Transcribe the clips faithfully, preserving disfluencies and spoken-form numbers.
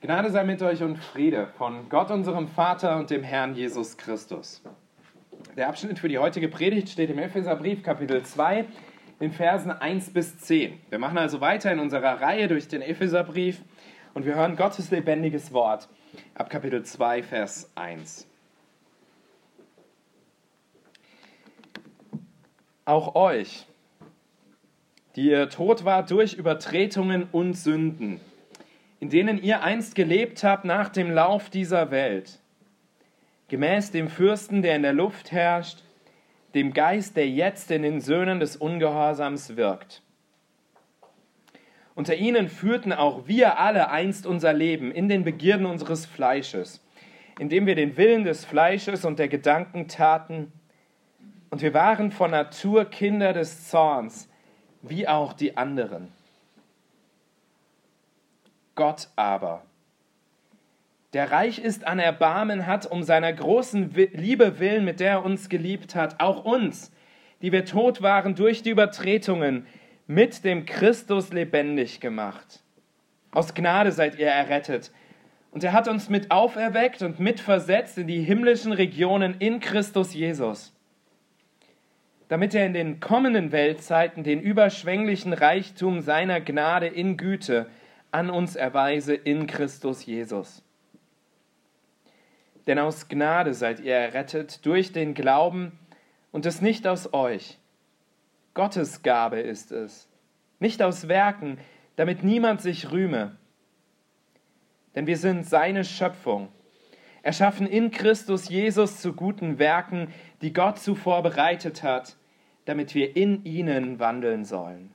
Gnade sei mit euch und Friede von Gott, unserem Vater und dem Herrn Jesus Christus. Der Abschnitt für die heutige Predigt steht im Epheserbrief, Kapitel zwei, in Versen eins bis zehn. Wir machen also weiter in unserer Reihe durch den Epheserbrief und wir hören Gottes lebendiges Wort ab Kapitel zwei, Vers eins. Auch euch, die ihr tot wart durch Übertretungen und Sünden, in denen ihr einst gelebt habt nach dem Lauf dieser Welt, gemäß dem Fürsten, der in der Luft herrscht, dem Geist, der jetzt in den Söhnen des Ungehorsams wirkt. Unter ihnen führten auch wir alle einst unser Leben in den Begierden unseres Fleisches, indem wir den Willen des Fleisches und der Gedanken taten, und wir waren von Natur Kinder des Zorns, wie auch die anderen. Gott aber, der reich ist an Erbarmen, hat um seiner großen Liebe willen, mit der er uns geliebt hat, auch uns, die wir tot waren durch die Übertretungen, mit dem Christus lebendig gemacht. Aus Gnade seid ihr errettet. Und er hat uns mit auferweckt und mitversetzt in die himmlischen Regionen in Christus Jesus, damit er in den kommenden Weltzeiten den überschwänglichen Reichtum seiner Gnade in Güte an uns erweise in Christus Jesus. Denn aus Gnade seid ihr errettet durch den Glauben und es nicht aus euch. Gottes Gabe ist es, nicht aus Werken, damit niemand sich rühme. Denn wir sind seine Schöpfung, erschaffen in Christus Jesus zu guten Werken, die Gott zuvor bereitet hat, damit wir in ihnen wandeln sollen.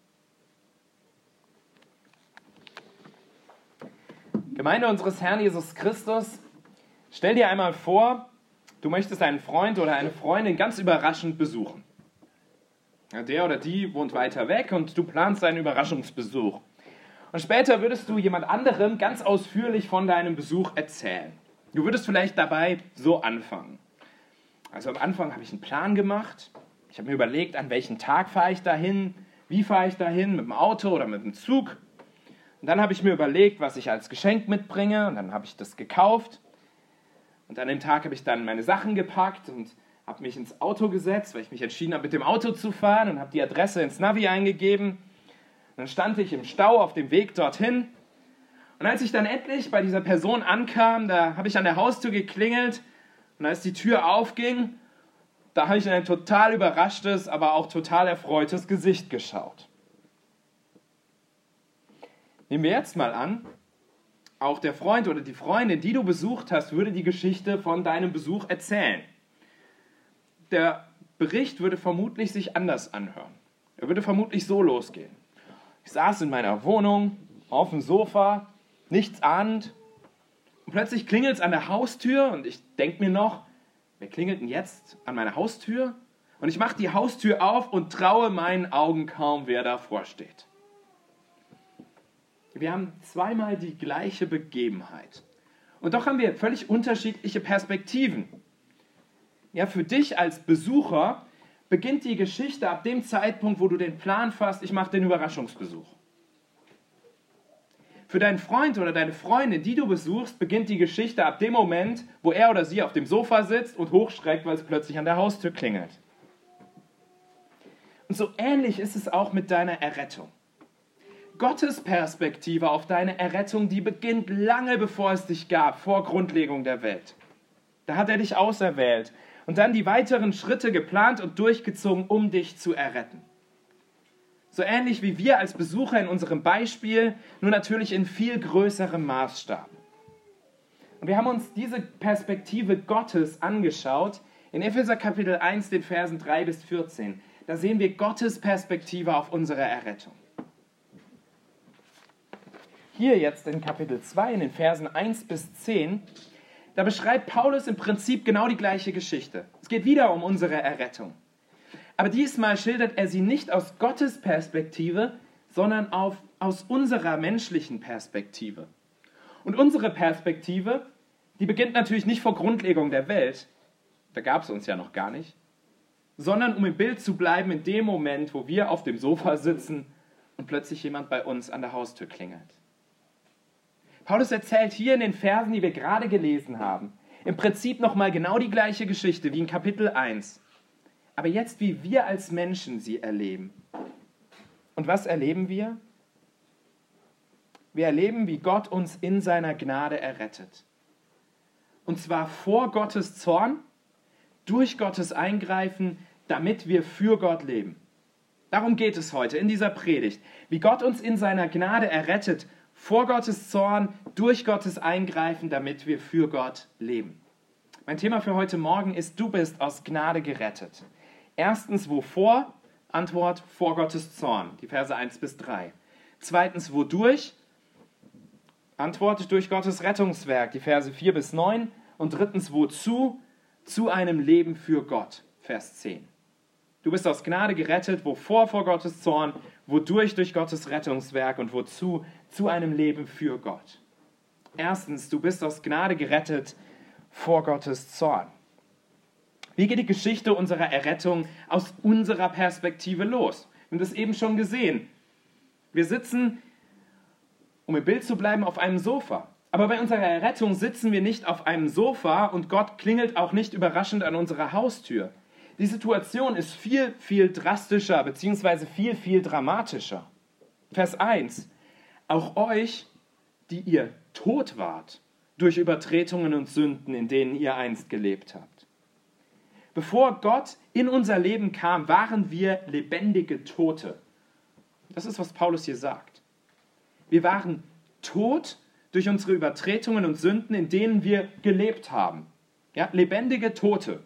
Gemeinde unseres Herrn Jesus Christus, stell dir einmal vor, du möchtest einen Freund oder eine Freundin ganz überraschend besuchen. Ja, der oder die wohnt weiter weg und du planst einen Überraschungsbesuch. Und später würdest du jemand anderem ganz ausführlich von deinem Besuch erzählen. Du würdest vielleicht dabei so anfangen. Also am Anfang habe ich einen Plan gemacht. Ich habe mir überlegt, an welchem Tag fahre ich dahin, wie fahre ich dahin, mit dem Auto oder mit dem Zug. Und dann habe ich mir überlegt, was ich als Geschenk mitbringe, und dann habe ich das gekauft. Und an dem Tag habe ich dann meine Sachen gepackt und habe mich ins Auto gesetzt, weil ich mich entschieden habe, mit dem Auto zu fahren, und habe die Adresse ins Navi eingegeben. Und dann stand ich im Stau auf dem Weg dorthin. Und als ich dann endlich bei dieser Person ankam, da habe ich an der Haustür geklingelt, und als die Tür aufging, da habe ich in ein total überraschtes, aber auch total erfreutes Gesicht geschaut. Nehmen wir jetzt mal an, auch der Freund oder die Freundin, die du besucht hast, würde die Geschichte von deinem Besuch erzählen. Der Bericht würde vermutlich sich anders anhören. Er würde vermutlich so losgehen. Ich saß in meiner Wohnung, auf dem Sofa, nichts ahnend, und plötzlich klingelt es an der Haustür und ich denke mir noch, wer klingelt denn jetzt an meiner Haustür? Und ich mache die Haustür auf und traue meinen Augen kaum, wer davor steht. Wir haben zweimal die gleiche Begebenheit. Und doch haben wir völlig unterschiedliche Perspektiven. Ja, für dich als Besucher beginnt die Geschichte ab dem Zeitpunkt, wo du den Plan fasst, ich mache den Überraschungsbesuch. Für deinen Freund oder deine Freundin, die du besuchst, beginnt die Geschichte ab dem Moment, wo er oder sie auf dem Sofa sitzt und hochschreckt, weil es plötzlich an der Haustür klingelt. Und so ähnlich ist es auch mit deiner Errettung. Gottes Perspektive auf deine Errettung, die beginnt lange bevor es dich gab, vor Grundlegung der Welt. Da hat er dich auserwählt und dann die weiteren Schritte geplant und durchgezogen, um dich zu erretten. So ähnlich wie wir als Besucher in unserem Beispiel, nur natürlich in viel größerem Maßstab. Und wir haben uns diese Perspektive Gottes angeschaut in Epheser Kapitel eins, den Versen drei bis vierzehn. Da sehen wir Gottes Perspektive auf unsere Errettung. Hier jetzt in Kapitel zwei, in den Versen eins bis zehn, da beschreibt Paulus im Prinzip genau die gleiche Geschichte. Es geht wieder um unsere Errettung. Aber diesmal schildert er sie nicht aus Gottes Perspektive, sondern auf, aus unserer menschlichen Perspektive. Und unsere Perspektive, die beginnt natürlich nicht vor Grundlegung der Welt, da gab es uns ja noch gar nicht, sondern um im Bild zu bleiben, in dem Moment, wo wir auf dem Sofa sitzen und plötzlich jemand bei uns an der Haustür klingelt. Paulus erzählt hier in den Versen, die wir gerade gelesen haben, im Prinzip nochmal genau die gleiche Geschichte wie in Kapitel eins. Aber jetzt, wie wir als Menschen sie erleben. Und was erleben wir? Wir erleben, wie Gott uns in seiner Gnade errettet. Und zwar vor Gottes Zorn, durch Gottes Eingreifen, damit wir für Gott leben. Darum geht es heute in dieser Predigt. Wie Gott uns in seiner Gnade errettet, vor Gottes Zorn, durch Gottes Eingreifen, damit wir für Gott leben. Mein Thema für heute Morgen ist, du bist aus Gnade gerettet. Erstens, wovor? Antwort, vor Gottes Zorn, die Verse eins bis drei. Zweitens, wodurch? Antwort, durch Gottes Rettungswerk, die Verse vier bis neun. Und drittens, wozu? Zu einem Leben für Gott, Vers zehn. Du bist aus Gnade gerettet, wovor? Vor Gottes Zorn, wodurch? Durch Gottes Rettungswerk und wozu? Zu einem Leben für Gott. Erstens, du bist aus Gnade gerettet vor Gottes Zorn. Wie geht die Geschichte unserer Errettung aus unserer Perspektive los? Wir haben das eben schon gesehen. Wir sitzen, um im Bild zu bleiben, auf einem Sofa. Aber bei unserer Errettung sitzen wir nicht auf einem Sofa und Gott klingelt auch nicht überraschend an unserer Haustür. Die Situation ist viel, viel drastischer bzw. viel, viel dramatischer. Vers eins. Auch euch, die ihr tot wart, durch Übertretungen und Sünden, in denen ihr einst gelebt habt. Bevor Gott in unser Leben kam, waren wir lebendige Tote. Das ist, was Paulus hier sagt. Wir waren tot durch unsere Übertretungen und Sünden, in denen wir gelebt haben. Ja, lebendige Tote.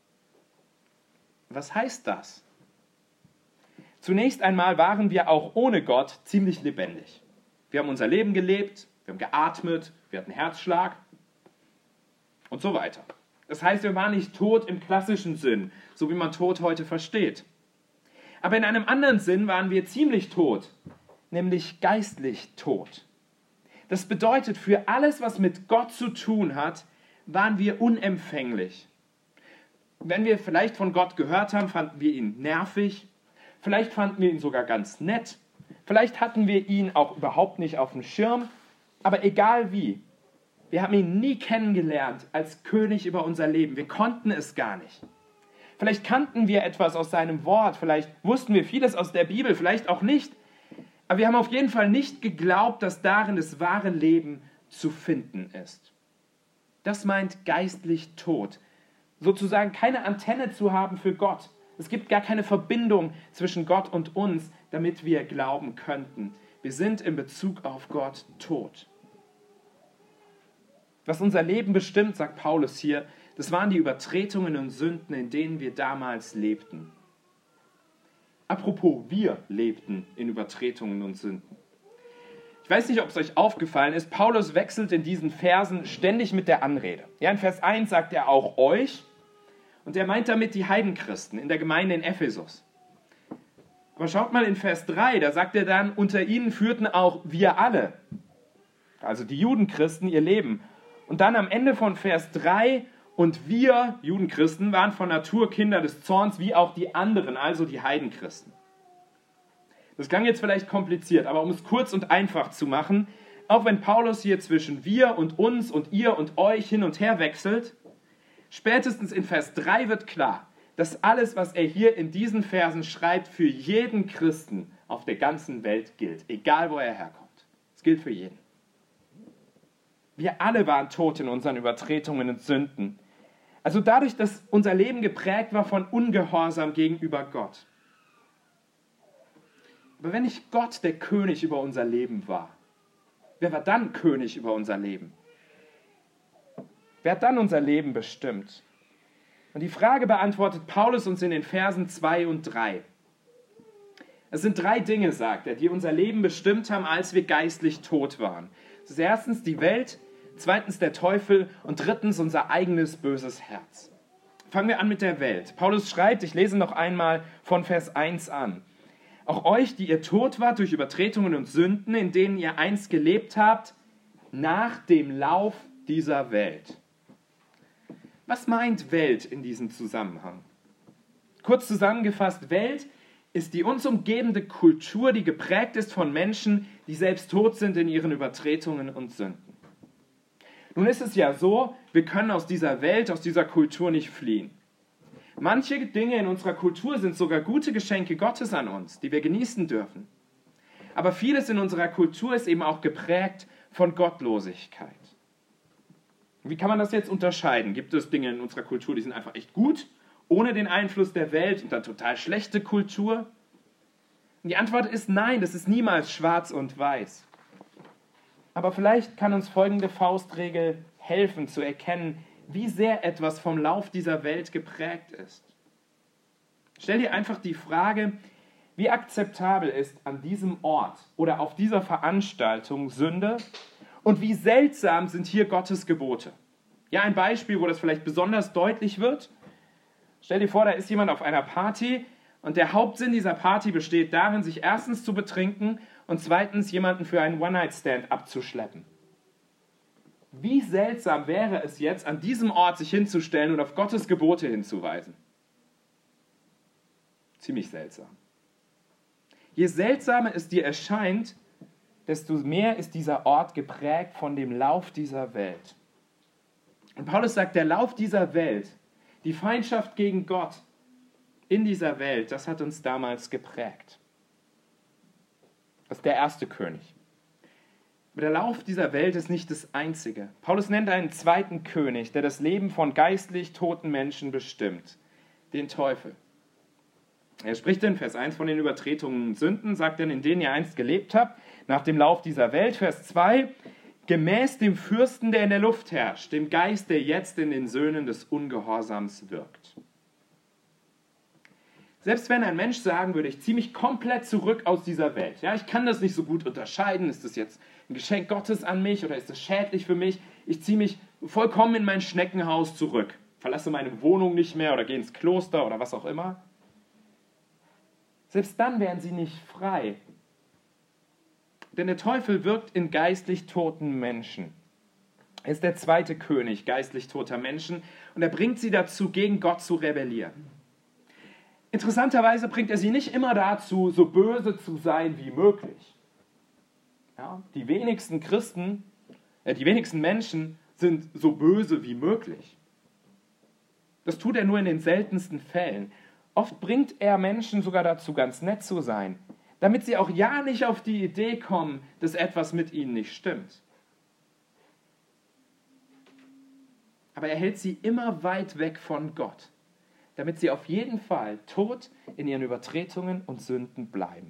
Was heißt das? Zunächst einmal waren wir auch ohne Gott ziemlich lebendig. Wir haben unser Leben gelebt, wir haben geatmet, wir hatten Herzschlag und so weiter. Das heißt, wir waren nicht tot im klassischen Sinn, so wie man Tod heute versteht. Aber in einem anderen Sinn waren wir ziemlich tot, nämlich geistlich tot. Das bedeutet, für alles, was mit Gott zu tun hat, waren wir unempfänglich. Wenn wir vielleicht von Gott gehört haben, fanden wir ihn nervig, vielleicht fanden wir ihn sogar ganz nett, vielleicht hatten wir ihn auch überhaupt nicht auf dem Schirm, aber egal wie, wir haben ihn nie kennengelernt als König über unser Leben. Wir konnten es gar nicht. Vielleicht kannten wir etwas aus seinem Wort, vielleicht wussten wir vieles aus der Bibel, vielleicht auch nicht. Aber wir haben auf jeden Fall nicht geglaubt, dass darin das wahre Leben zu finden ist. Das meint geistlich tot. Sozusagen keine Antenne zu haben für Gott. Es gibt gar keine Verbindung zwischen Gott und uns, damit wir glauben könnten. Wir sind in Bezug auf Gott tot. Was unser Leben bestimmt, sagt Paulus hier, das waren die Übertretungen und Sünden, in denen wir damals lebten. Apropos, wir lebten in Übertretungen und Sünden. Ich weiß nicht, ob es euch aufgefallen ist, Paulus wechselt in diesen Versen ständig mit der Anrede. Ja, in Vers eins sagt er auch euch und er meint damit die Heidenchristen in der Gemeinde in Ephesus. Aber schaut mal in Vers drei, da sagt er dann, unter ihnen führten auch wir alle, also die Judenchristen, ihr Leben. Und dann am Ende von Vers drei, und wir, Judenchristen, waren von Natur Kinder des Zorns, wie auch die anderen, also die Heidenchristen. Das klang jetzt vielleicht kompliziert, aber um es kurz und einfach zu machen, auch wenn Paulus hier zwischen wir und uns und ihr und euch hin und her wechselt, spätestens in Vers drei wird klar, dass alles, was er hier in diesen Versen schreibt, für jeden Christen auf der ganzen Welt gilt, egal wo er herkommt. Es gilt für jeden. Wir alle waren tot in unseren Übertretungen und Sünden. Also dadurch, dass unser Leben geprägt war von Ungehorsam gegenüber Gott. Aber wenn nicht Gott der König über unser Leben war, wer war dann König über unser Leben? Wer hat dann unser Leben bestimmt? Und die Frage beantwortet Paulus uns in den Versen zwei und drei. Es sind drei Dinge, sagt er, die unser Leben bestimmt haben, als wir geistlich tot waren. Das ist erstens die Welt, zweitens der Teufel und drittens unser eigenes böses Herz. Fangen wir an mit der Welt. Paulus schreibt, ich lese noch einmal von Vers eins an. Auch euch, die ihr tot wart durch Übertretungen und Sünden, in denen ihr einst gelebt habt, nach dem Lauf dieser Welt. Was meint Welt in diesem Zusammenhang? Kurz zusammengefasst, Welt ist die uns umgebende Kultur, die geprägt ist von Menschen, die selbst tot sind in ihren Übertretungen und Sünden. Nun ist es ja so, wir können aus dieser Welt, aus dieser Kultur nicht fliehen. Manche Dinge in unserer Kultur sind sogar gute Geschenke Gottes an uns, die wir genießen dürfen. Aber vieles in unserer Kultur ist eben auch geprägt von Gottlosigkeit. Wie kann man das jetzt unterscheiden? Gibt es Dinge in unserer Kultur, die sind einfach echt gut, ohne den Einfluss der Welt, und dann total schlechte Kultur? Und die Antwort ist nein, das ist niemals schwarz und weiß. Aber vielleicht kann uns folgende Faustregel helfen zu erkennen, wie sehr etwas vom Lauf dieser Welt geprägt ist. Stell dir einfach die Frage, wie akzeptabel ist an diesem Ort oder auf dieser Veranstaltung Sünde und wie seltsam sind hier Gottes Gebote. Ja, ein Beispiel, wo das vielleicht besonders deutlich wird. Stell dir vor, da ist jemand auf einer Party und der Hauptsinn dieser Party besteht darin, sich erstens zu betrinken und zweitens jemanden für einen One-Night-Stand abzuschleppen. Wie seltsam wäre es jetzt, an diesem Ort sich hinzustellen und auf Gottes Gebote hinzuweisen? Ziemlich seltsam. Je seltsamer es dir erscheint, desto mehr ist dieser Ort geprägt von dem Lauf dieser Welt. Und Paulus sagt, der Lauf dieser Welt, die Feindschaft gegen Gott in dieser Welt, das hat uns damals geprägt. Das ist der erste König. Aber der Lauf dieser Welt ist nicht das Einzige. Paulus nennt einen zweiten König, der das Leben von geistlich toten Menschen bestimmt, den Teufel. Er spricht in Vers eins von den Übertretungen und Sünden, sagt dann, in denen ihr einst gelebt habt, nach dem Lauf dieser Welt. Vers zwei, gemäß dem Fürsten, der in der Luft herrscht, dem Geist, der jetzt in den Söhnen des Ungehorsams wirkt. Selbst wenn ein Mensch sagen würde, ich ziehe mich komplett zurück aus dieser Welt, ja, ich kann das nicht so gut unterscheiden, ist das jetzt ein Geschenk Gottes an mich oder ist das schädlich für mich? Ich ziehe mich vollkommen in mein Schneckenhaus zurück, verlasse meine Wohnung nicht mehr oder gehe ins Kloster oder was auch immer. Selbst dann wären sie nicht frei. Denn der Teufel wirkt in geistlich toten Menschen. Er ist der zweite König geistlich toter Menschen und er bringt sie dazu, gegen Gott zu rebellieren. Interessanterweise bringt er sie nicht immer dazu, so böse zu sein wie möglich. Ja, die wenigsten Christen, äh, die wenigsten Menschen sind so böse wie möglich. Das tut er nur in den seltensten Fällen. Oft bringt er Menschen sogar dazu, ganz nett zu sein, damit sie auch ja nicht auf die Idee kommen, dass etwas mit ihnen nicht stimmt. Aber er hält sie immer weit weg von Gott, damit sie auf jeden Fall tot in ihren Übertretungen und Sünden bleiben.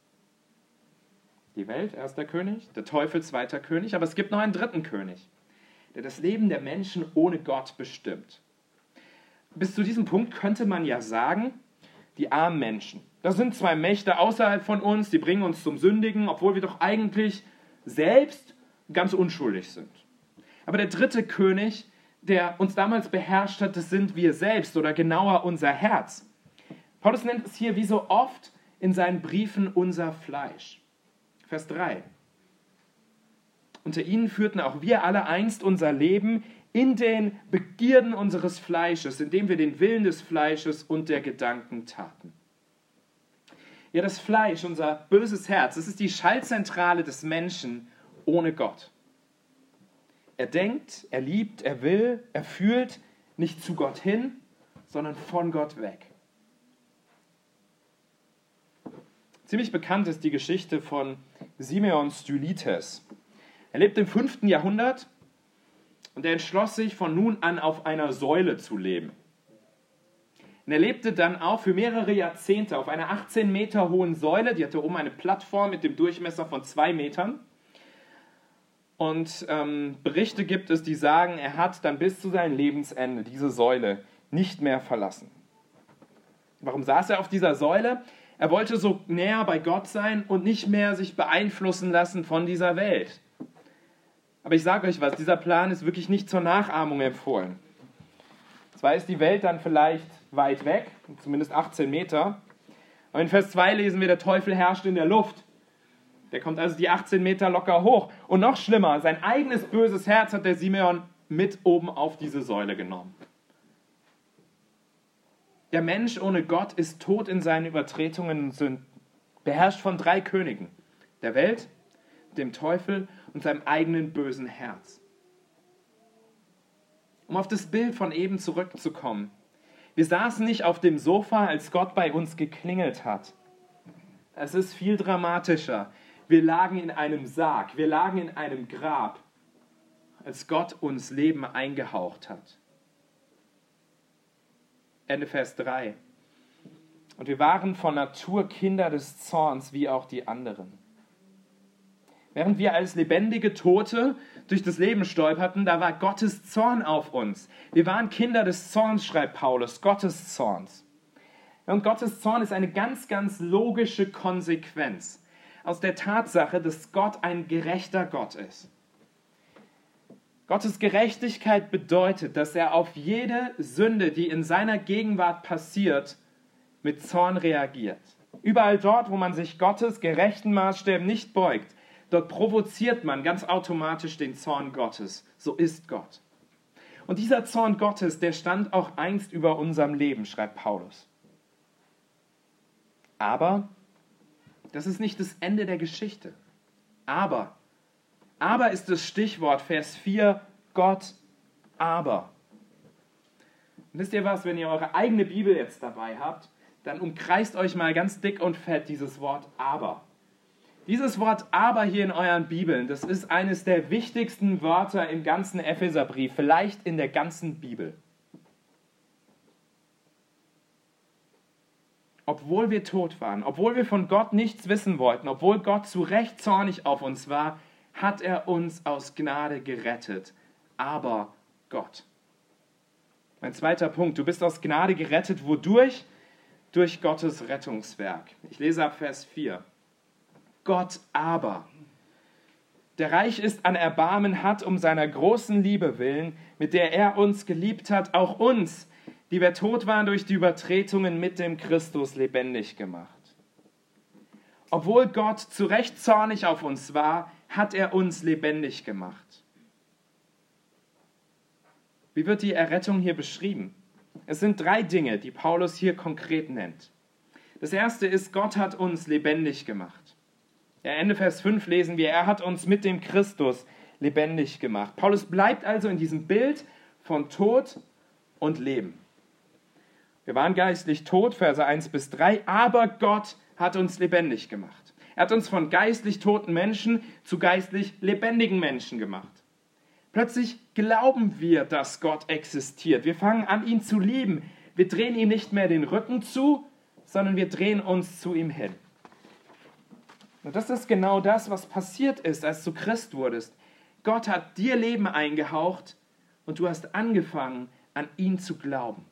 Die Welt, erster König, der Teufel, zweiter König, aber es gibt noch einen dritten König, der das Leben der Menschen ohne Gott bestimmt. Bis zu diesem Punkt könnte man ja sagen, die armen Menschen. Das sind zwei Mächte außerhalb von uns, die bringen uns zum Sündigen, obwohl wir doch eigentlich selbst ganz unschuldig sind. Aber der dritte König, der uns damals beherrscht hat, das sind wir selbst oder genauer unser Herz. Paulus nennt es hier wie so oft in seinen Briefen unser Fleisch. Vers drei. Unter ihnen führten auch wir alle einst unser Leben in den Begierden unseres Fleisches, indem wir den Willen des Fleisches und der Gedanken taten. Ja, das Fleisch, unser böses Herz, das ist die Schaltzentrale des Menschen ohne Gott. Er denkt, er liebt, er will, er fühlt nicht zu Gott hin, sondern von Gott weg. Ziemlich bekannt ist die Geschichte von Simeon Stylites. Er lebt im fünften Jahrhundert und er entschloss sich, von nun an auf einer Säule zu leben. Und er lebte dann auch für mehrere Jahrzehnte auf einer achtzehn Meter hohen Säule. Die hatte oben eine Plattform mit dem Durchmesser von zwei Metern. Und ähm, Berichte gibt es, die sagen, er hat dann bis zu seinem Lebensende diese Säule nicht mehr verlassen. Warum saß er auf dieser Säule? Er wollte so näher bei Gott sein und nicht mehr sich beeinflussen lassen von dieser Welt. Aber ich sage euch was, dieser Plan ist wirklich nicht zur Nachahmung empfohlen. Zwar ist die Welt dann vielleicht weit weg, zumindest achtzehn Meter, aber in Vers zwei lesen wir, der Teufel herrscht in der Luft. Der kommt also die achtzehn Meter locker hoch. Und noch schlimmer, sein eigenes böses Herz hat der Simeon mit oben auf diese Säule genommen. Der Mensch ohne Gott ist tot in seinen Übertretungen und Sünden, beherrscht von drei Königen, der Welt, dem Teufel und seinem eigenen bösen Herz. Um auf das Bild von eben zurückzukommen. Wir saßen nicht auf dem Sofa, als Gott bei uns geklingelt hat. Es ist viel dramatischer. Wir lagen in einem Sarg, wir lagen in einem Grab, als Gott uns Leben eingehaucht hat. Ende Vers drei. Und wir waren von Natur Kinder des Zorns, wie auch die anderen. Während wir als lebendige Tote durch das Leben stolperten, da war Gottes Zorn auf uns. Wir waren Kinder des Zorns, schreibt Paulus, Gottes Zorns. Und Gottes Zorn ist eine ganz, ganz logische Konsequenz aus der Tatsache, dass Gott ein gerechter Gott ist. Gottes Gerechtigkeit bedeutet, dass er auf jede Sünde, die in seiner Gegenwart passiert, mit Zorn reagiert. Überall dort, wo man sich Gottes gerechten Maßstäben nicht beugt, dort provoziert man ganz automatisch den Zorn Gottes. So ist Gott. Und dieser Zorn Gottes, der stand auch einst über unserem Leben, schreibt Paulus. Aber das ist nicht das Ende der Geschichte. Aber, aber ist das Stichwort, Vers vier, Gott, aber. Und wisst ihr was, wenn ihr eure eigene Bibel jetzt dabei habt, dann umkreist euch mal ganz dick und fett dieses Wort aber. Dieses Wort aber hier in euren Bibeln, das ist eines der wichtigsten Wörter im ganzen Epheserbrief, vielleicht in der ganzen Bibel. Obwohl wir tot waren, obwohl wir von Gott nichts wissen wollten, obwohl Gott zu Recht zornig auf uns war, hat er uns aus Gnade gerettet. Aber Gott. Mein zweiter Punkt, du bist aus Gnade gerettet. Wodurch? Durch Gottes Rettungswerk. Ich lese ab Vers vier. Gott aber, der reich ist an Erbarmen, hat um seiner großen Liebe willen, mit der er uns geliebt hat, auch uns, die wir tot waren durch die Übertretungen, mit dem Christus lebendig gemacht. Obwohl Gott zu Recht zornig auf uns war, hat er uns lebendig gemacht. Wie wird die Errettung hier beschrieben? Es sind drei Dinge, die Paulus hier konkret nennt. Das erste ist, Gott hat uns lebendig gemacht. Ja, Ende Vers fünf lesen wir, er hat uns mit dem Christus lebendig gemacht. Paulus bleibt also in diesem Bild von Tod und Leben. Wir waren geistlich tot, Verse eins bis drei, aber Gott hat uns lebendig gemacht. Er hat uns von geistlich toten Menschen zu geistlich lebendigen Menschen gemacht. Plötzlich glauben wir, dass Gott existiert. Wir fangen an, ihn zu lieben. Wir drehen ihm nicht mehr den Rücken zu, sondern wir drehen uns zu ihm hin. Und das ist genau das, was passiert ist, als du Christ wurdest. Gott hat dir Leben eingehaucht und du hast angefangen, an ihn zu glauben.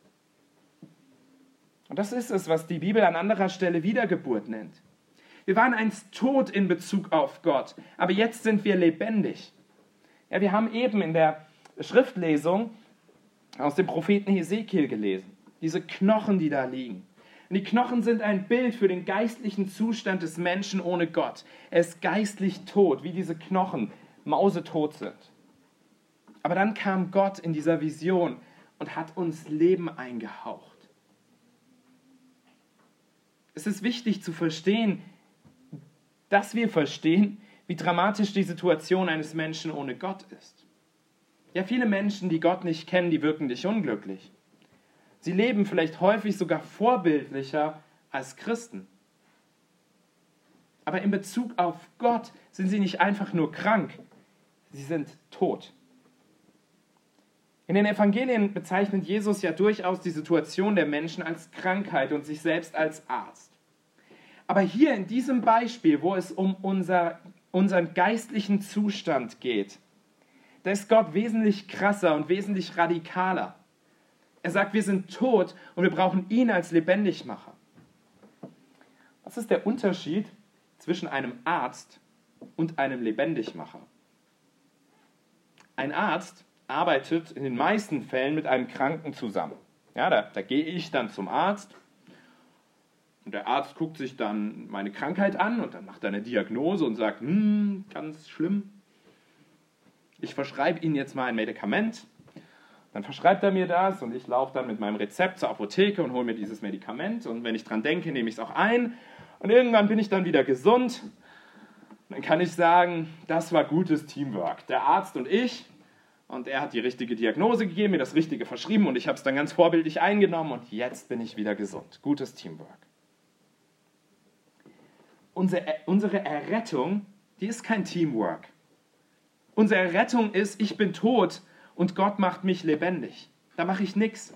Und das ist es, was die Bibel an anderer Stelle Wiedergeburt nennt. Wir waren einst tot in Bezug auf Gott, aber jetzt sind wir lebendig. Ja, wir haben eben in der Schriftlesung aus dem Propheten Hesekiel gelesen. Diese Knochen, die da liegen. Und die Knochen sind ein Bild für den geistlichen Zustand des Menschen ohne Gott. Er ist geistlich tot, wie diese Knochen mausetot sind. Aber dann kam Gott in dieser Vision und hat uns Leben eingehaucht. Es ist wichtig zu verstehen, dass wir verstehen, wie dramatisch die Situation eines Menschen ohne Gott ist. Ja, viele Menschen, die Gott nicht kennen, die wirken nicht unglücklich. Sie leben vielleicht häufig sogar vorbildlicher als Christen. Aber in Bezug auf Gott sind sie nicht einfach nur krank, sie sind tot. In den Evangelien bezeichnet Jesus ja durchaus die Situation der Menschen als Krankheit und sich selbst als Arzt. Aber hier in diesem Beispiel, wo es um unser, unseren geistlichen Zustand geht, da ist Gott wesentlich krasser und wesentlich radikaler. Er sagt, wir sind tot und wir brauchen ihn als Lebendigmacher. Was ist der Unterschied zwischen einem Arzt und einem Lebendigmacher? Ein Arzt arbeitet in den meisten Fällen mit einem Kranken zusammen. Ja, da, da gehe ich dann zum Arzt und der Arzt guckt sich dann meine Krankheit an und dann macht er eine Diagnose und sagt, hm, ganz schlimm. Ich verschreibe Ihnen jetzt mal ein Medikament. Dann verschreibt er mir das und ich laufe dann mit meinem Rezept zur Apotheke und hole mir dieses Medikament. Und wenn ich dran denke, nehme ich es auch ein. Und irgendwann bin ich dann wieder gesund. Und dann kann ich sagen, das war gutes Teamwork. Der Arzt und ich, Und er hat die richtige Diagnose gegeben, mir das Richtige verschrieben und ich habe es dann ganz vorbildlich eingenommen und jetzt bin ich wieder gesund. Gutes Teamwork. Unsere, unsere Errettung, die ist kein Teamwork. Unsere Errettung ist, ich bin tot und Gott macht mich lebendig. Da mache ich nichts.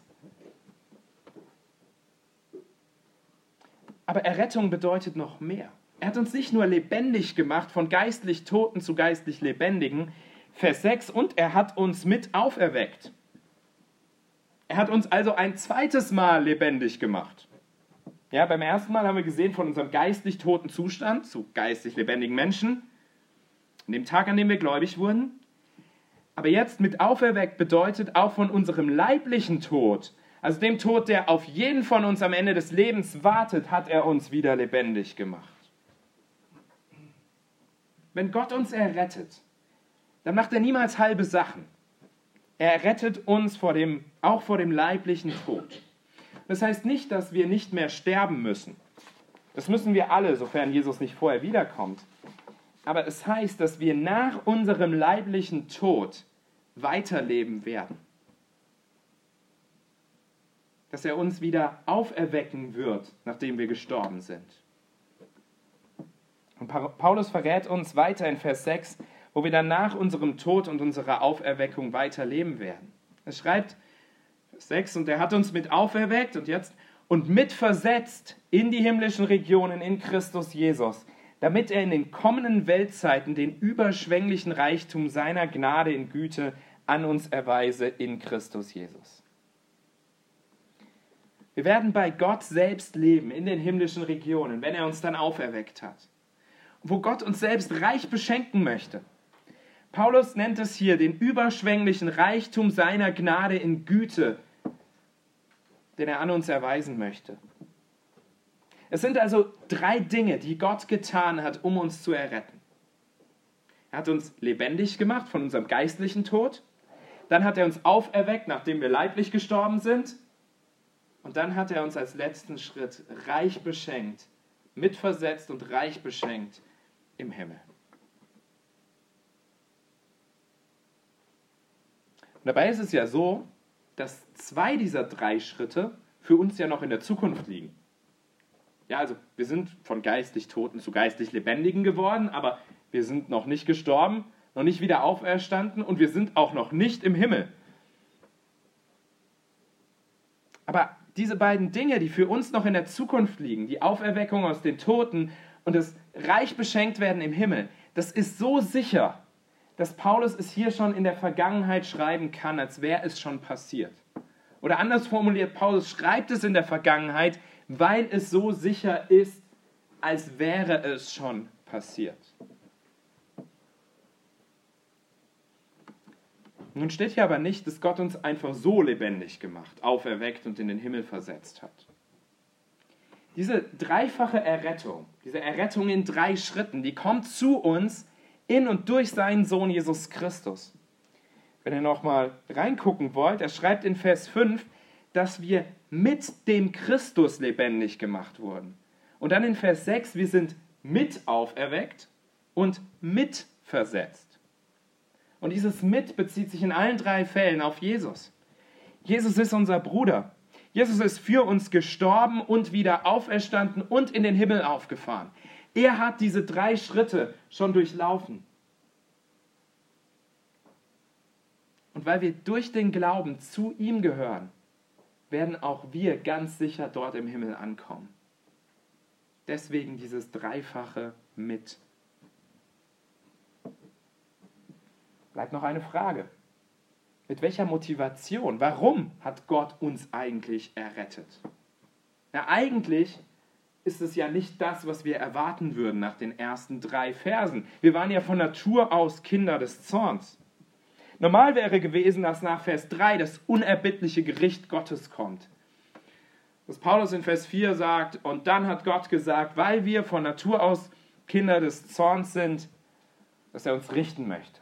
Aber Errettung bedeutet noch mehr. Er hat uns nicht nur lebendig gemacht, von geistlich Toten zu geistlich Lebendigen, Vers sechs, und er hat uns mit auferweckt. Er hat uns also ein zweites Mal lebendig gemacht. Ja, beim ersten Mal haben wir gesehen von unserem geistlich toten Zustand zu geistlich lebendigen Menschen, an dem Tag, an dem wir gläubig wurden. Aber jetzt mit auferweckt bedeutet auch von unserem leiblichen Tod, also dem Tod, der auf jeden von uns am Ende des Lebens wartet, hat er uns wieder lebendig gemacht. Wenn Gott uns errettet, dann macht er niemals halbe Sachen. Er rettet uns vor dem, auch vor dem leiblichen Tod. Das heißt nicht, dass wir nicht mehr sterben müssen. Das müssen wir alle, sofern Jesus nicht vorher wiederkommt. Aber es heißt, dass wir nach unserem leiblichen Tod weiterleben werden. Dass er uns wieder auferwecken wird, nachdem wir gestorben sind. Und Paulus verrät uns weiter in Vers sechs, wo wir dann nach unserem Tod und unserer Auferweckung weiterleben werden. Er schreibt, Vers sechs, und er hat uns mit auferweckt und jetzt und mitversetzt in die himmlischen Regionen in Christus Jesus, damit er in den kommenden Weltzeiten den überschwänglichen Reichtum seiner Gnade in Güte an uns erweise in Christus Jesus. Wir werden bei Gott selbst leben, in den himmlischen Regionen, wenn er uns dann auferweckt hat. Wo Gott uns selbst reich beschenken möchte. Paulus nennt es hier den überschwänglichen Reichtum seiner Gnade in Güte, den er an uns erweisen möchte. Es sind also drei Dinge, die Gott getan hat, um uns zu erretten. Er hat uns lebendig gemacht von unserem geistlichen Tod. Dann hat er uns auferweckt, nachdem wir leiblich gestorben sind. Und dann hat er uns als letzten Schritt reich beschenkt, mitversetzt und reich beschenkt im Himmel. Und dabei ist es ja so, dass zwei dieser drei Schritte für uns ja noch in der Zukunft liegen. Ja, also wir sind von geistlich Toten zu geistlich Lebendigen geworden, aber wir sind noch nicht gestorben, noch nicht wieder auferstanden und wir sind auch noch nicht im Himmel. Aber diese beiden Dinge, die für uns noch in der Zukunft liegen, die Auferweckung aus den Toten und das reich beschenkt werden im Himmel, das ist so sicher, dass Paulus es hier schon in der Vergangenheit schreiben kann, als wäre es schon passiert. Oder anders formuliert, Paulus schreibt es in der Vergangenheit, weil es so sicher ist, als wäre es schon passiert. Nun steht hier aber nicht, dass Gott uns einfach so lebendig gemacht, auferweckt und in den Himmel versetzt hat. Diese dreifache Errettung, diese Errettung in drei Schritten, die kommt zu uns in und durch seinen Sohn Jesus Christus. Wenn ihr nochmal reingucken wollt, er schreibt in Vers fünf, dass wir mit dem Christus lebendig gemacht wurden. Und dann in Vers sechs, wir sind mit auferweckt und mit versetzt. Und dieses mit bezieht sich in allen drei Fällen auf Jesus. Jesus ist unser Bruder. Jesus ist für uns gestorben und wieder auferstanden und in den Himmel aufgefahren. Er hat diese drei Schritte schon durchlaufen. Und weil wir durch den Glauben zu ihm gehören, werden auch wir ganz sicher dort im Himmel ankommen. Deswegen dieses dreifache mit. Bleibt noch eine Frage. Mit welcher Motivation? Warum hat Gott uns eigentlich errettet? Na, eigentlich ist es ja nicht das, was wir erwarten würden nach den ersten drei Versen. Wir waren ja von Natur aus Kinder des Zorns. Normal wäre gewesen, dass nach Vers drei das unerbittliche Gericht Gottes kommt. Dass Paulus in Vers vier sagt, und dann hat Gott gesagt, weil wir von Natur aus Kinder des Zorns sind, dass er uns richten möchte.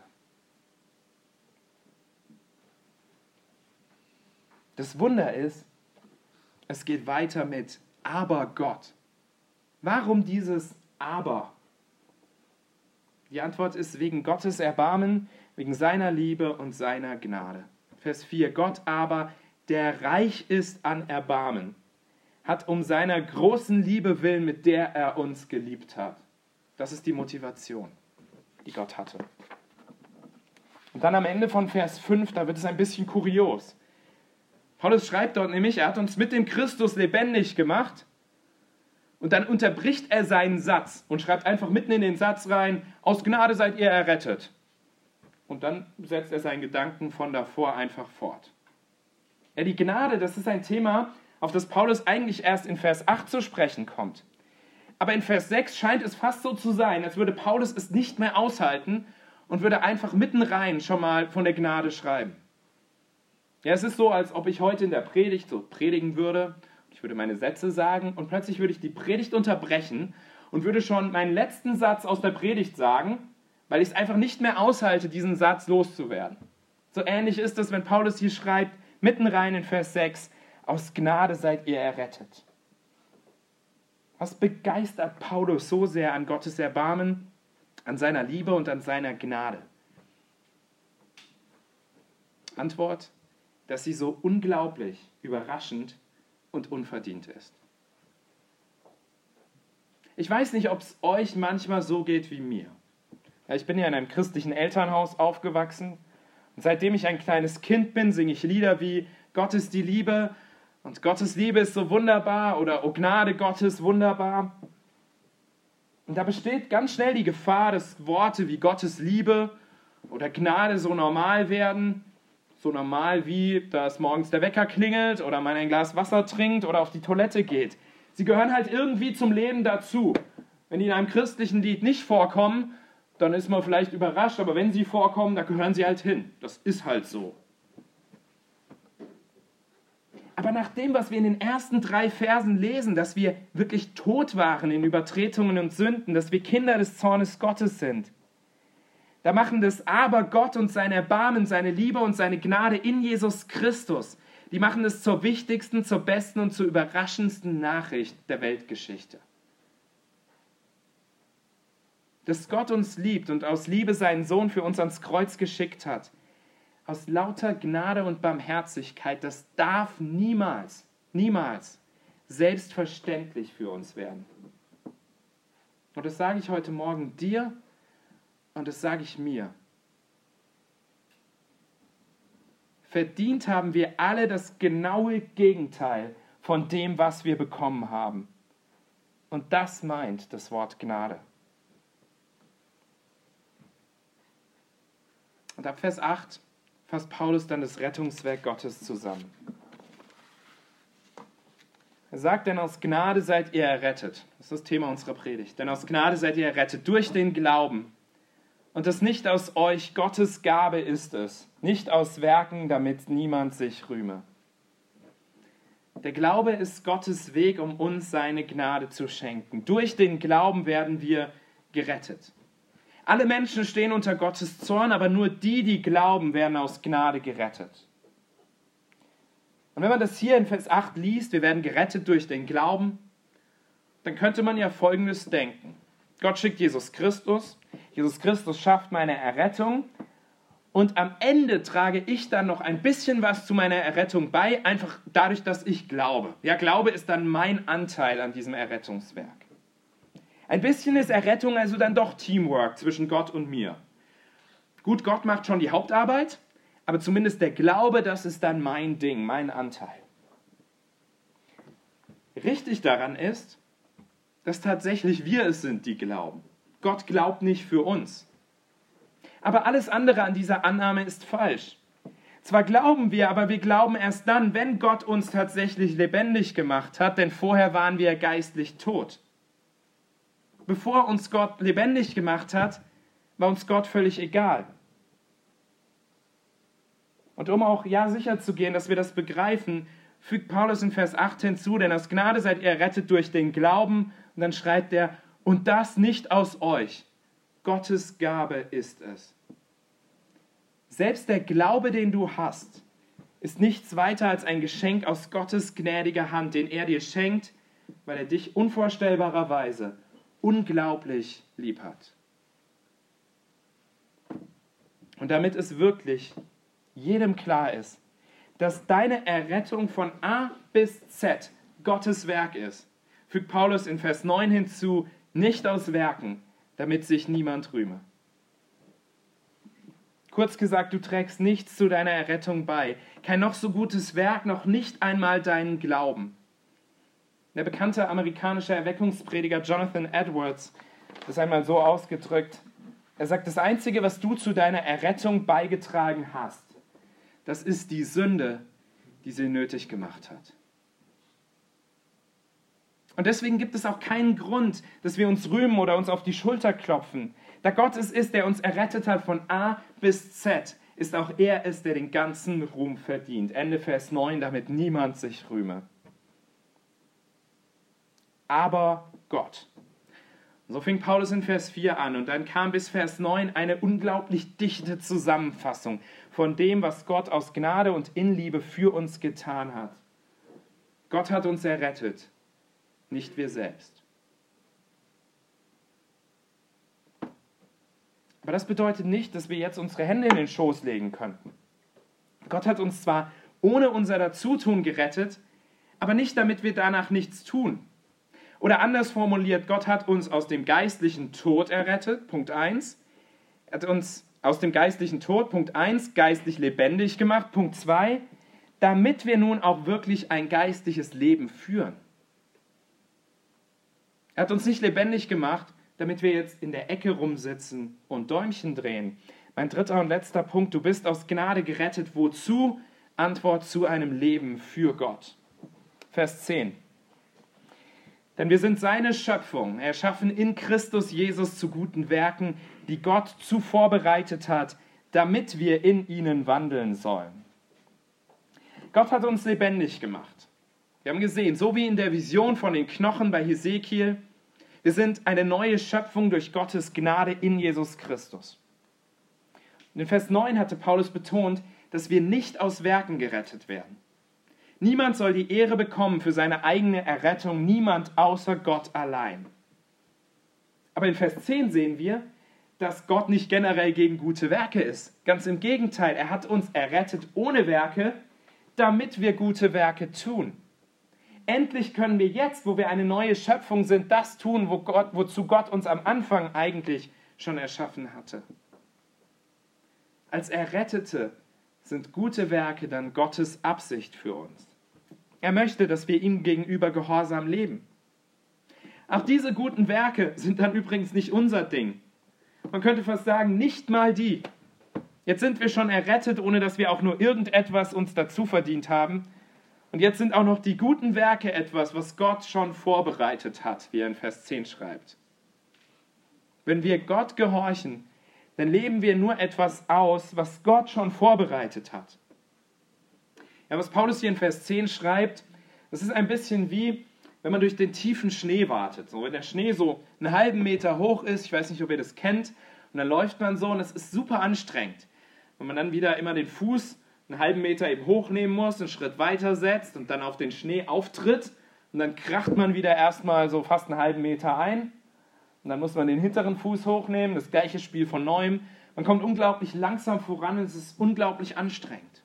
Das Wunder ist, es geht weiter mit aber Gott. Warum dieses aber? Die Antwort ist wegen Gottes Erbarmen, wegen seiner Liebe und seiner Gnade. Vers vier, Gott aber, der reich ist an Erbarmen, hat um seiner großen Liebe willen, mit der er uns geliebt hat. Das ist die Motivation, die Gott hatte. Und dann am Ende von Vers fünf, da wird es ein bisschen kurios. Paulus schreibt dort nämlich, er hat uns mit dem Christus lebendig gemacht und dann unterbricht er seinen Satz und schreibt einfach mitten in den Satz rein, aus Gnade seid ihr errettet. Und dann setzt er seinen Gedanken von davor einfach fort. Ja, die Gnade, das ist ein Thema, auf das Paulus eigentlich erst in Vers acht zu sprechen kommt. Aber in Vers sechs scheint es fast so zu sein, als würde Paulus es nicht mehr aushalten und würde einfach mitten rein schon mal von der Gnade schreiben. Ja, es ist so, als ob ich heute in der Predigt so predigen würde. Ich würde meine Sätze sagen und plötzlich würde ich die Predigt unterbrechen und würde schon meinen letzten Satz aus der Predigt sagen, weil ich es einfach nicht mehr aushalte, diesen Satz loszuwerden. So ähnlich ist es, wenn Paulus hier schreibt, mitten rein in Vers sechs, aus Gnade seid ihr errettet. Was begeistert Paulus so sehr an Gottes Erbarmen, an seiner Liebe und an seiner Gnade? Antwort, dass sie so unglaublich, überraschend und unverdient ist. Ich weiß nicht, ob es euch manchmal so geht wie mir. Ja, ich bin ja in einem christlichen Elternhaus aufgewachsen und seitdem ich ein kleines Kind bin, singe ich Lieder wie Gott ist die Liebe und Gottes Liebe ist so wunderbar oder O Gnade Gottes wunderbar. Und da besteht ganz schnell die Gefahr, dass Worte wie Gottes Liebe oder Gnade so normal werden, so normal wie, dass morgens der Wecker klingelt oder man ein Glas Wasser trinkt oder auf die Toilette geht. Sie gehören halt irgendwie zum Leben dazu. Wenn die in einem christlichen Lied nicht vorkommen, dann ist man vielleicht überrascht, aber wenn sie vorkommen, da gehören sie halt hin. Das ist halt so. Aber nach dem, was wir in den ersten drei Versen lesen, dass wir wirklich tot waren in Übertretungen und Sünden, dass wir Kinder des Zornes Gottes sind, da machen das aber Gott und sein Erbarmen, seine Liebe und seine Gnade in Jesus Christus, die machen das zur wichtigsten, zur besten und zur überraschendsten Nachricht der Weltgeschichte. Dass Gott uns liebt und aus Liebe seinen Sohn für uns ans Kreuz geschickt hat, aus lauter Gnade und Barmherzigkeit, das darf niemals, niemals selbstverständlich für uns werden. Und das sage ich heute Morgen dir und das sage ich mir. Verdient haben wir alle das genaue Gegenteil von dem, was wir bekommen haben. Und das meint das Wort Gnade. Und ab Vers acht fasst Paulus dann das Rettungswerk Gottes zusammen. Er sagt, denn aus Gnade seid ihr errettet. Das ist das Thema unserer Predigt. Denn aus Gnade seid ihr errettet durch den Glauben. Und das nicht aus euch, Gottes Gabe ist es. Nicht aus Werken, damit niemand sich rühme. Der Glaube ist Gottes Weg, um uns seine Gnade zu schenken. Durch den Glauben werden wir gerettet. Alle Menschen stehen unter Gottes Zorn, aber nur die, die glauben, werden aus Gnade gerettet. Und wenn man das hier in Vers acht liest, wir werden gerettet durch den Glauben, dann könnte man ja Folgendes denken. Gott schickt Jesus Christus, Jesus Christus schafft meine Errettung und am Ende trage ich dann noch ein bisschen was zu meiner Errettung bei, einfach dadurch, dass ich glaube. Ja, Glaube ist dann mein Anteil an diesem Errettungswerk. Ein bisschen ist Errettung also dann doch Teamwork zwischen Gott und mir. Gut, Gott macht schon die Hauptarbeit, aber zumindest der Glaube, das ist dann mein Ding, mein Anteil. Richtig daran ist, dass tatsächlich wir es sind, die glauben. Gott glaubt nicht für uns. Aber alles andere an dieser Annahme ist falsch. Zwar glauben wir, aber wir glauben erst dann, wenn Gott uns tatsächlich lebendig gemacht hat, denn vorher waren wir geistlich tot. Bevor uns Gott lebendig gemacht hat, war uns Gott völlig egal. Und um auch ja sicher zu gehen, dass wir das begreifen, fügt Paulus in Vers acht hinzu, denn aus Gnade seid ihr errettet durch den Glauben. Und dann schreibt er, und das nicht aus euch. Gottes Gabe ist es. Selbst der Glaube, den du hast, ist nichts weiter als ein Geschenk aus Gottes gnädiger Hand, den er dir schenkt, weil er dich unvorstellbarerweise unglaublich lieb hat. Und damit es wirklich jedem klar ist, dass deine Errettung von A bis Z Gottes Werk ist, fügt Paulus in Vers neun hinzu, nicht aus Werken, damit sich niemand rühme. Kurz gesagt, du trägst nichts zu deiner Errettung bei, kein noch so gutes Werk, noch nicht einmal deinen Glauben. Der bekannte amerikanische Erweckungsprediger Jonathan Edwards ist einmal so ausgedrückt, er sagt, das Einzige, was du zu deiner Errettung beigetragen hast, das ist die Sünde, die sie nötig gemacht hat. Und deswegen gibt es auch keinen Grund, dass wir uns rühmen oder uns auf die Schulter klopfen. Da Gott es ist, der uns errettet hat von A bis Z, ist auch er es, der den ganzen Ruhm verdient. Ende Vers neun, damit niemand sich rühme. Aber Gott. So fing Paulus in Vers vier an und dann kam bis Vers neun eine unglaublich dichte Zusammenfassung von dem, was Gott aus Gnade und in Liebe für uns getan hat. Gott hat uns errettet, nicht wir selbst. Aber das bedeutet nicht, dass wir jetzt unsere Hände in den Schoß legen könnten. Gott hat uns zwar ohne unser Dazutun gerettet, aber nicht, damit wir danach nichts tun. Oder anders formuliert, Gott hat uns aus dem geistlichen Tod errettet, Punkt eins. Er hat uns aus dem geistlichen Tod, Punkt eins, geistlich lebendig gemacht, Punkt zwei, damit wir nun auch wirklich ein geistliches Leben führen. Er hat uns nicht lebendig gemacht, damit wir jetzt in der Ecke rumsitzen und Däumchen drehen. Mein dritter und letzter Punkt, du bist aus Gnade gerettet. Wozu? Antwort zu einem Leben für Gott. Vers zehn. Denn wir sind seine Schöpfung, erschaffen in Christus Jesus zu guten Werken, die Gott zuvor bereitet hat, damit wir in ihnen wandeln sollen. Gott hat uns lebendig gemacht. Wir haben gesehen, so wie in der Vision von den Knochen bei Hesekiel, wir sind eine neue Schöpfung durch Gottes Gnade in Jesus Christus. Und in Vers neun hatte Paulus betont, dass wir nicht aus Werken gerettet werden. Niemand soll die Ehre bekommen für seine eigene Errettung, niemand außer Gott allein. Aber in Vers zehn sehen wir, dass Gott nicht generell gegen gute Werke ist. Ganz im Gegenteil, er hat uns errettet ohne Werke, damit wir gute Werke tun. Endlich können wir jetzt, wo wir eine neue Schöpfung sind, das tun, wo Gott, wozu Gott uns am Anfang eigentlich schon erschaffen hatte. Als Errettete sind gute Werke dann Gottes Absicht für uns. Er möchte, dass wir ihm gegenüber gehorsam leben. Auch diese guten Werke sind dann übrigens nicht unser Ding. Man könnte fast sagen, nicht mal die. Jetzt sind wir schon errettet, ohne dass wir auch nur irgendetwas uns dazu verdient haben. Und jetzt sind auch noch die guten Werke etwas, was Gott schon vorbereitet hat, wie er in Vers zehn schreibt. Wenn wir Gott gehorchen, dann leben wir nur etwas aus, was Gott schon vorbereitet hat. Ja, was Paulus hier in Vers zehn schreibt, das ist ein bisschen wie, wenn man durch den tiefen Schnee wartet. So, wenn der Schnee so einen halben Meter hoch ist, ich weiß nicht, ob ihr das kennt, und dann läuft man so und es ist super anstrengend. Wenn man dann wieder immer den Fuß einen halben Meter eben hochnehmen muss, einen Schritt weiter setzt und dann auf den Schnee auftritt und dann kracht man wieder erstmal so fast einen halben Meter ein und dann muss man den hinteren Fuß hochnehmen, das gleiche Spiel von neuem. Man kommt unglaublich langsam voran und es ist unglaublich anstrengend.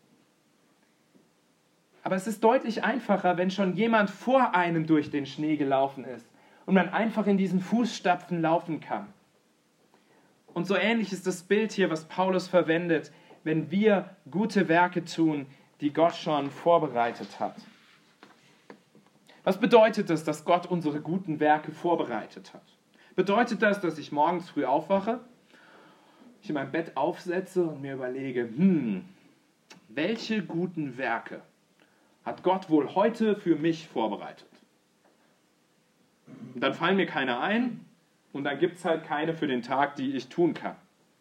Aber es ist deutlich einfacher, wenn schon jemand vor einem durch den Schnee gelaufen ist und man einfach in diesen Fußstapfen laufen kann. Und so ähnlich ist das Bild hier, was Paulus verwendet, wenn wir gute Werke tun, die Gott schon vorbereitet hat. Was bedeutet es, dass Gott unsere guten Werke vorbereitet hat? Bedeutet das, dass ich morgens früh aufwache, ich in meinem Bett aufsetze und mir überlege, hm, welche guten Werke hat Gott wohl heute für mich vorbereitet? Und dann fallen mir keine ein und dann gibt es halt keine für den Tag, die ich tun kann.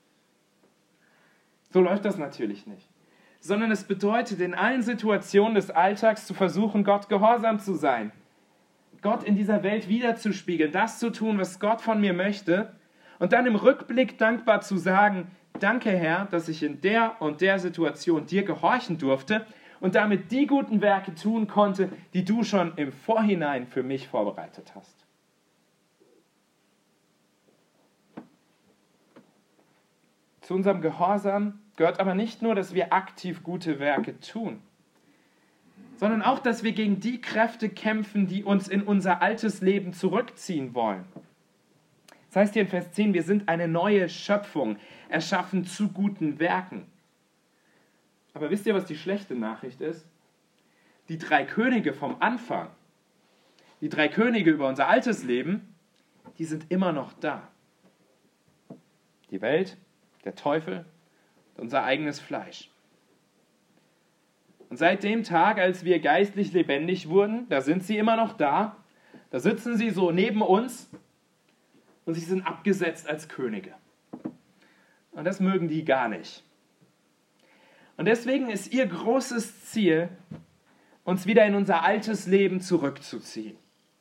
So läuft das natürlich nicht. Sondern es bedeutet, in allen Situationen des Alltags zu versuchen, Gott gehorsam zu sein. Gott in dieser Welt wiederzuspiegeln, das zu tun, was Gott von mir möchte. Und dann im Rückblick dankbar zu sagen, danke Herr, dass ich in der und der Situation dir gehorchen durfte und damit die guten Werke tun konnte, die du schon im Vorhinein für mich vorbereitet hast. Zu unserem Gehorsam gehört aber nicht nur, dass wir aktiv gute Werke tun, sondern auch, dass wir gegen die Kräfte kämpfen, die uns in unser altes Leben zurückziehen wollen. Das heißt hier in Vers zehn, wir sind eine neue Schöpfung, erschaffen zu guten Werken. Aber wisst ihr, was die schlechte Nachricht ist? Die drei Könige vom Anfang, die drei Könige über unser altes Leben, die sind immer noch da. Die Welt, der Teufel und unser eigenes Fleisch. Und seit dem Tag, als wir geistlich lebendig wurden, da sind sie immer noch da. Da sitzen sie so neben uns und sie sind abgesetzt als Könige. Und das mögen die gar nicht. Und deswegen ist ihr großes Ziel, uns wieder in unser altes Leben zurückzuziehen.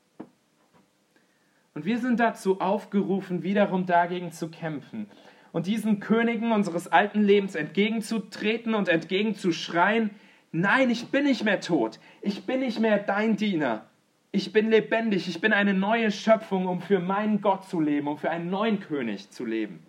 Und wir sind dazu aufgerufen, wiederum dagegen zu kämpfen und diesen Königen unseres alten Lebens entgegenzutreten und entgegenzuschreien: Nein, ich bin nicht mehr tot. Ich bin nicht mehr dein Diener. Ich bin lebendig. Ich bin eine neue Schöpfung, um für meinen Gott zu leben, um für einen neuen König zu leben.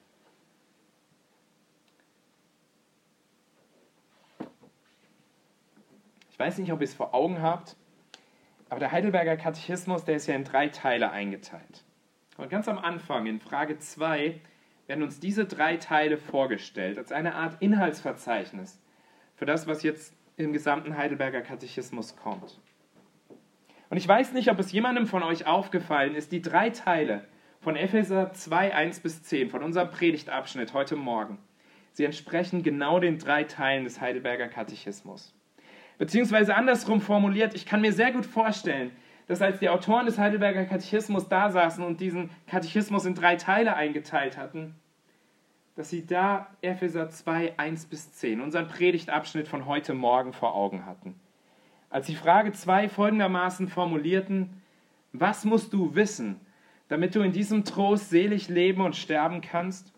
Ich weiß nicht, ob ihr es vor Augen habt, aber der Heidelberger Katechismus, der ist ja in drei Teile eingeteilt. Und ganz am Anfang, in Frage zwei, werden uns diese drei Teile vorgestellt, als eine Art Inhaltsverzeichnis für das, was jetzt im gesamten Heidelberger Katechismus kommt. Und ich weiß nicht, ob es jemandem von euch aufgefallen ist, die drei Teile von Epheser zwei, eins bis zehn, von unserem Predigtabschnitt heute Morgen, sie entsprechen genau den drei Teilen des Heidelberger Katechismus. Beziehungsweise andersrum formuliert, ich kann mir sehr gut vorstellen, dass als die Autoren des Heidelberger Katechismus da saßen und diesen Katechismus in drei Teile eingeteilt hatten, dass sie da Epheser zwei, eins bis zehn, unseren Predigtabschnitt von heute Morgen vor Augen hatten. Als sie Frage zwei folgendermaßen formulierten: Was musst du wissen, damit du in diesem Trost selig leben und sterben kannst?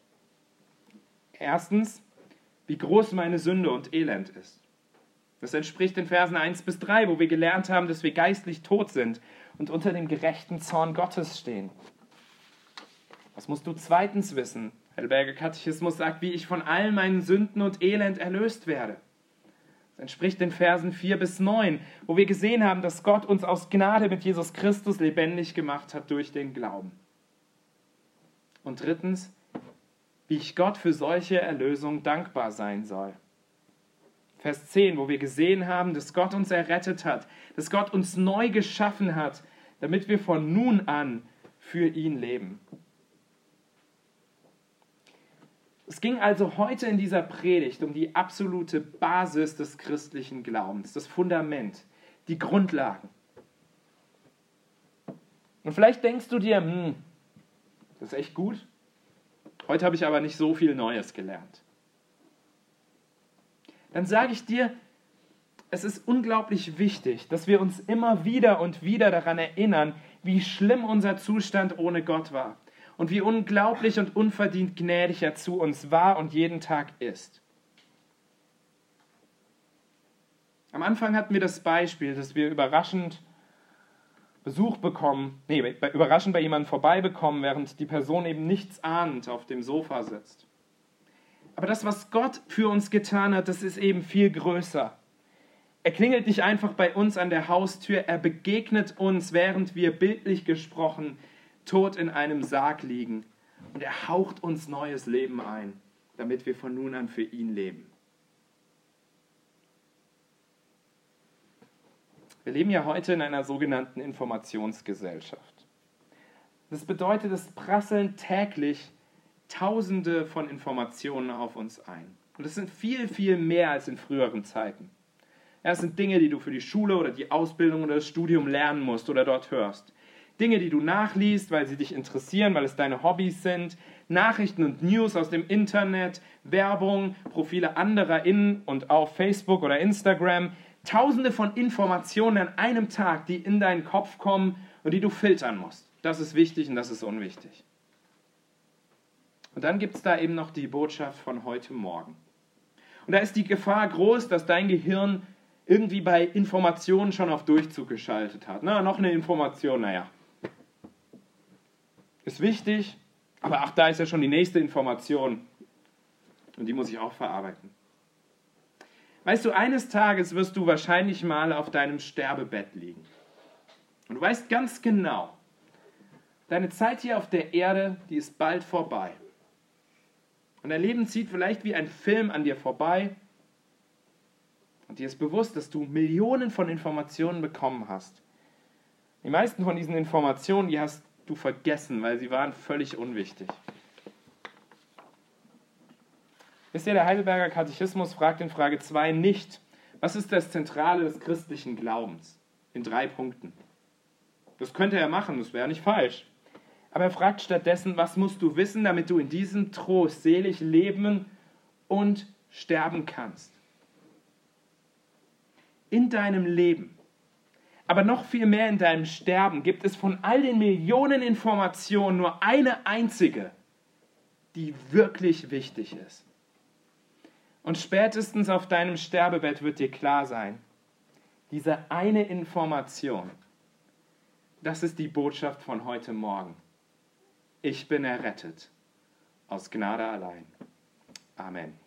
Erstens, wie groß meine Sünde und Elend ist. Das entspricht den Versen eins bis drei, wo wir gelernt haben, dass wir geistlich tot sind und unter dem gerechten Zorn Gottes stehen. Was musst du zweitens wissen? Heidelberger Katechismus sagt, wie ich von all meinen Sünden und Elend erlöst werde. Das entspricht den Versen vier bis neun, wo wir gesehen haben, dass Gott uns aus Gnade mit Jesus Christus lebendig gemacht hat durch den Glauben. Und drittens, wie ich Gott für solche Erlösung dankbar sein soll. Vers zehn, wo wir gesehen haben, dass Gott uns errettet hat, dass Gott uns neu geschaffen hat, damit wir von nun an für ihn leben. Es ging also heute in dieser Predigt um die absolute Basis des christlichen Glaubens, das Fundament, die Grundlagen. Und vielleicht denkst du dir, hm, das ist echt gut. Heute habe ich aber nicht so viel Neues gelernt. Dann sage ich dir, es ist unglaublich wichtig, dass wir uns immer wieder und wieder daran erinnern, wie schlimm unser Zustand ohne Gott war und wie unglaublich und unverdient gnädig er zu uns war und jeden Tag ist. Am Anfang hatten wir das Beispiel, dass wir überraschend Besuch bekommen, nee, überraschend bei jemandem vorbeibekommen, während die Person eben nichts ahnend auf dem Sofa sitzt. Aber das, was Gott für uns getan hat, das ist eben viel größer. Er klingelt nicht einfach bei uns an der Haustür, er begegnet uns, während wir bildlich gesprochen tot in einem Sarg liegen. Und er haucht uns neues Leben ein, damit wir von nun an für ihn leben. Wir leben ja heute in einer sogenannten Informationsgesellschaft. Das bedeutet, es prasseln täglich Tausende von Informationen auf uns ein. Und das sind viel, viel mehr als in früheren Zeiten. Ja, das sind Dinge, die du für die Schule oder die Ausbildung oder das Studium lernen musst oder dort hörst. Dinge, die du nachliest, weil sie dich interessieren, weil es deine Hobbys sind. Nachrichten und News aus dem Internet, Werbung, Profile anderer in und auf Facebook oder Instagram. Tausende von Informationen an einem Tag, die in deinen Kopf kommen und die du filtern musst. Das ist wichtig und das ist unwichtig. Und dann gibt es da eben noch die Botschaft von heute Morgen. Und da ist die Gefahr groß, dass dein Gehirn irgendwie bei Informationen schon auf Durchzug geschaltet hat. Na, noch eine Information, naja. Ist wichtig, aber ach, da ist ja schon die nächste Information. Und die muss ich auch verarbeiten. Weißt du, eines Tages wirst du wahrscheinlich mal auf deinem Sterbebett liegen. Und du weißt ganz genau, deine Zeit hier auf der Erde, die ist bald vorbei. Und dein Leben zieht vielleicht wie ein Film an dir vorbei. Und dir ist bewusst, dass du Millionen von Informationen bekommen hast. Die meisten von diesen Informationen, die hast du vergessen, weil sie waren völlig unwichtig. Wisst ihr, der Heidelberger Katechismus fragt in Frage zwei nicht, was ist das Zentrale des christlichen Glaubens? In drei Punkten. Das könnte er machen, das wäre nicht falsch. Aber er fragt stattdessen, was musst du wissen, damit du in diesem Trost selig leben und sterben kannst? In deinem Leben, aber noch viel mehr in deinem Sterben, gibt es von all den Millionen Informationen nur eine einzige, die wirklich wichtig ist. Und spätestens auf deinem Sterbebett wird dir klar sein, diese eine Information, das ist die Botschaft von heute Morgen. Ich bin errettet, aus Gnade allein. Amen.